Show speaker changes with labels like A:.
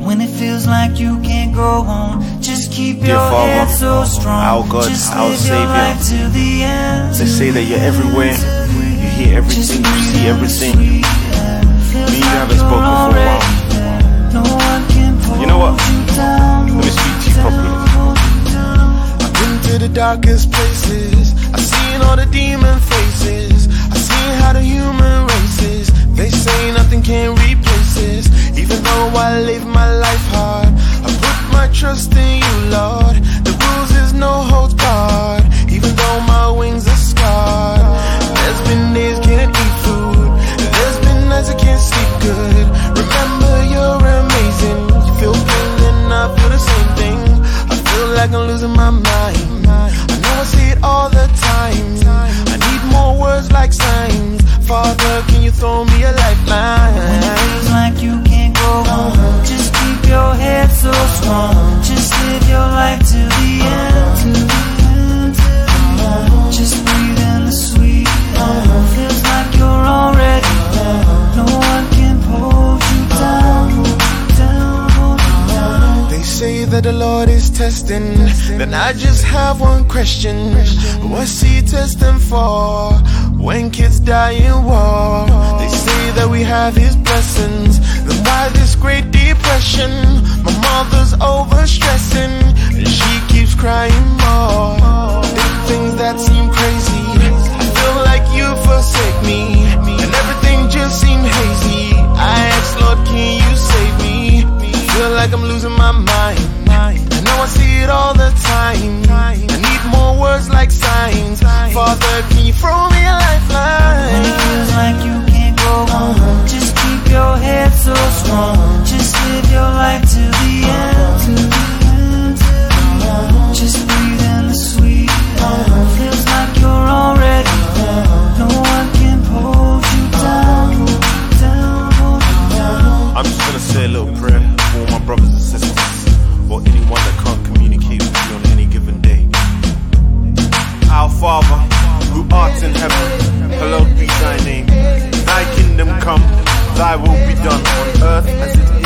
A: When it feels like you can't go home, just keep
B: Dear
A: your
B: Father,
A: head so strong.
B: our God,
A: just
B: our
A: live your life
B: Savior.
A: to the end.
B: They say that you're everywhere, you hear everything, you see everything. Me and you haven't spoken for a while.
A: No one can pull
B: You know what?
A: you down.
B: Let me speak to you properly.
C: I've been to the darkest places, I've seen all the demon faces, I've seen how the human race is. They say nothing can replace this. Even though I live my life hard, I put my trust in you, Lord. The rules is no holds barred. Even though my wings are scarred, there's been days can't eat food, there's been nights I can't sleep good. Remember you're amazing. You feel pain and I feel the same thing. I feel like I'm losing my mind. I know I see it all the time. I need more words like signs. Father, can you throw me a lifeline?
A: When it feels like you can't go home, just keep your head so strong. Just live your life to the end. Just breathe in the sweet. Feels like you're already done. No one can hold you down.
C: They say that the Lord is testing. Then I just have one question. What's he testing for? When kids die in war, they say that we have his blessings. Then why this great depression? My mother's overstressing, and she keeps crying more. Big things that seem crazy, I feel like you forsake me, and everything just seems hazy. I ask, Lord, can you save me? Feel like I'm losing my mind. I know I see it all the time. I need more words like signs. Father, can you throw me a lifeline?
A: When it feels like you can't go home, just keep your head so strong. Just live your life to the end. Just breathe in the sweet. Feels like you're already done. No one can hold you down.
B: I'm just gonna say a little prayer for all my brothers and sisters, or anyone that can't communicate with you on any given day. Our Father, who art in heaven, hallowed be thy name. Thy kingdom come, thy will be done on earth as it